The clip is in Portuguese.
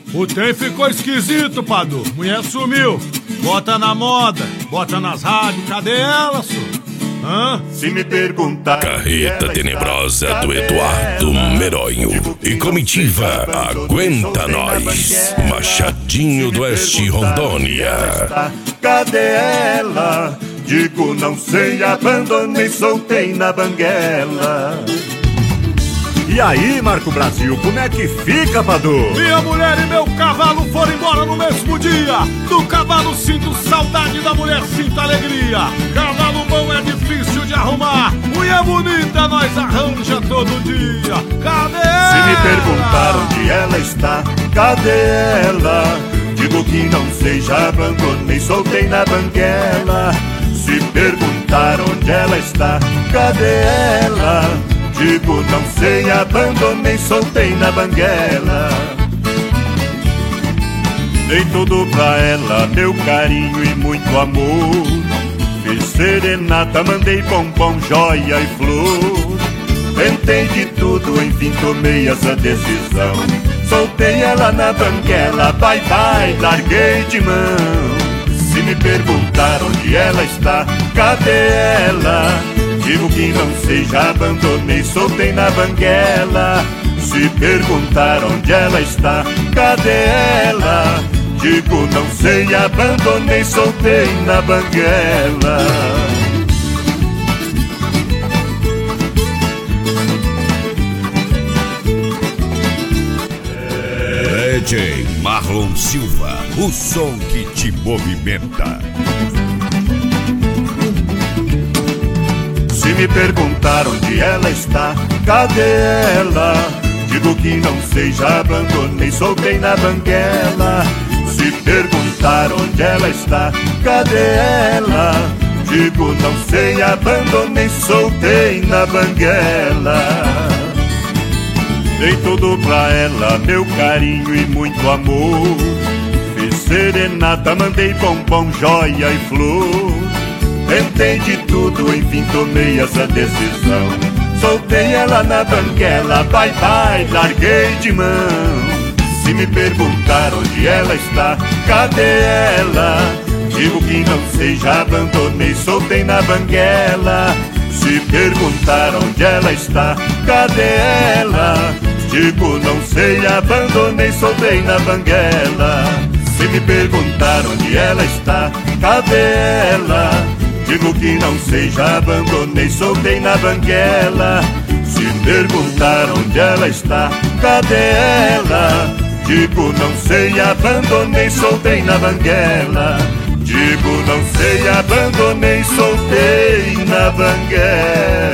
O trem ficou esquisito, Padu. Mulher sumiu. Bota na moda, bota nas rádios. Cadê ela, senhor? Se me perguntar. Carreta Tenebrosa do Eduardo Meronho e comitiva Aguenta Nós, Machadinho do Oeste, Rondônia. Cadê ela? Digo não sei, abandonei, soltei na banguela. E aí, Marco Brasil, como é que fica, Padu? Minha mulher e meu cavalo foram embora no mesmo dia. Do cavalo sinto saudade, da mulher sinto alegria. Cavalo bom é difícil de arrumar, mulher bonita nós arranja todo dia. Cadê ela? Se me perguntar onde ela está, cadê ela? Digo que não sei, já abandonei, soltei na banguela. Se perguntar onde ela está, cadê ela? Digo não sei, abandonei, soltei na banguela. Dei tudo pra ela, meu carinho e muito amor. Fiz serenata, mandei bombom, joia e flor. Tentei de tudo, enfim tomei essa decisão. Soltei ela na banguela, bye bye, larguei de mão. Se me perguntar onde ela está, cadê ela? Digo que não sei, já abandonei, soltei na banguela. Se perguntar onde ela está, cadê ela? Digo não sei, abandonei, soltei na banguela. DJ Marlon Silva, o som que te movimenta. Se me perguntar onde ela está, cadê ela? Digo que não sei, já abandonei, soltei na banguela. Se perguntar onde ela está, cadê ela? Digo não sei, abandonei, soltei na banguela. Dei tudo pra ela, meu carinho e muito amor. Fiz serenata, mandei bombom, joia e flor. Tentei de tudo, enfim tomei essa decisão. Soltei ela na banguela, bye bye, larguei de mão. Se me perguntar onde ela está, cadê ela? Digo que não sei, já abandonei, soltei na banguela. Se perguntar onde ela está, cadê ela? Digo não sei, abandonei, soltei na banguela. Se me perguntar onde ela está, cadê ela? Digo que não sei, já abandonei, soltei na banguela. Se perguntar onde ela está, cadê ela? Digo não sei, abandonei, soltei na banguela. Digo não sei, abandonei, soltei na banguela.